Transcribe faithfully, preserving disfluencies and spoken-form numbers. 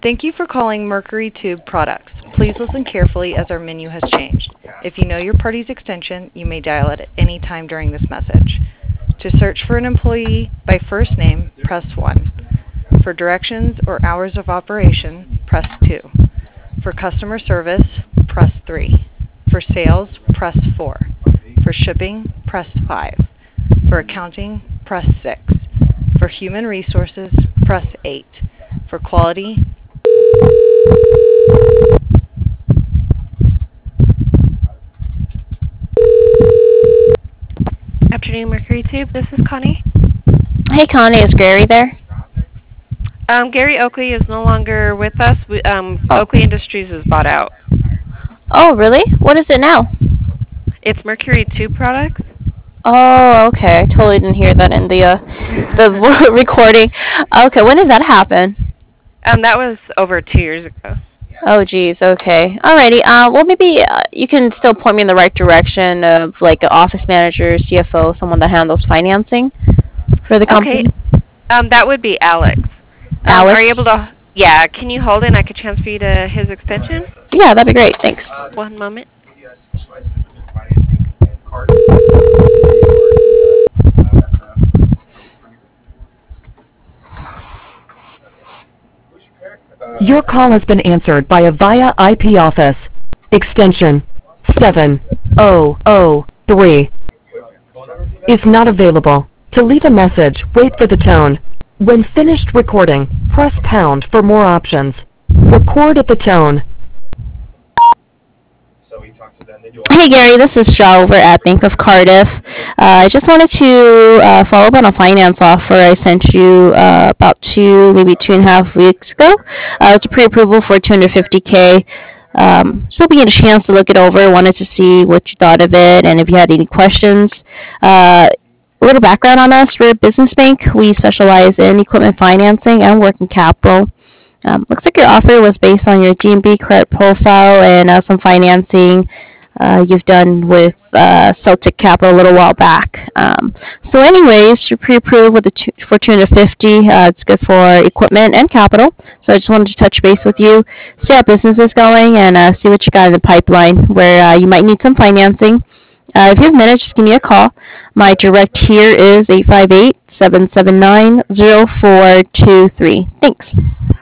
Thank you for calling Mercury Tube Products. Please listen carefully as our menu has changed. If you know your party's extension, you may dial it at any time during this message. To search for an employee by first name, press one. For directions or hours of operation, press two. For customer service, press three. For sales, press four. For shipping, press five. For accounting, press six. For human resources, press eight. For quality, Afternoon, Mercury Tube. This is Connie. Hey, Connie, is Gary there? Um, Gary Oakley is no longer with us. We, um, Oh. Oakley Industries is bought out. Oh, really? What is it now? It's Mercury Tube Products. Oh, okay. I totally didn't hear that in the uh, the recording. Okay, when did that happen? Um, that was over two years ago. Oh, geez. Okay. Alrighty. Uh, well, maybe uh, you can still point me in the right direction of like an office manager, C F O, someone that handles financing for the company. Okay. Um, that would be Alex. Um, Alex? Are you able to? Yeah. Can you hold it? And I could transfer you to his extension. Yeah, that'd be great. Thanks. One moment. Your call has been answered by a VIA I P office. Extension seven oh oh three is not available. To leave a message, wait for the tone. When finished recording, press pound for more options. Record at the tone. Hey, Gary, this is Shaw over at Bank of Cardiff. Uh, I just wanted to uh, follow up on a finance offer I sent you uh, about two, maybe two and a half weeks ago. Uh, it's a pre-approval for two hundred fifty K. Um, just hoping you had a chance to look it over. Wanted to see what you thought of it and if you had any questions. Uh, a little background on us. We're a business bank. We specialize in equipment financing and working capital. Um, looks like your offer was based on your D and B credit profile and uh, some financing uh, you've done with uh, Celtic Capital a little while back. Um, so anyways, you're pre-approved with the two, for two hundred fifty. Uh, it's good for equipment and capital. So I just wanted to touch base with you, see how business is going, and uh, see what you got in the pipeline where uh, you might need some financing. Uh, if you have minutes, just give me a call. My direct here is eight five eight, seven seven nine, zero four two three. Thanks.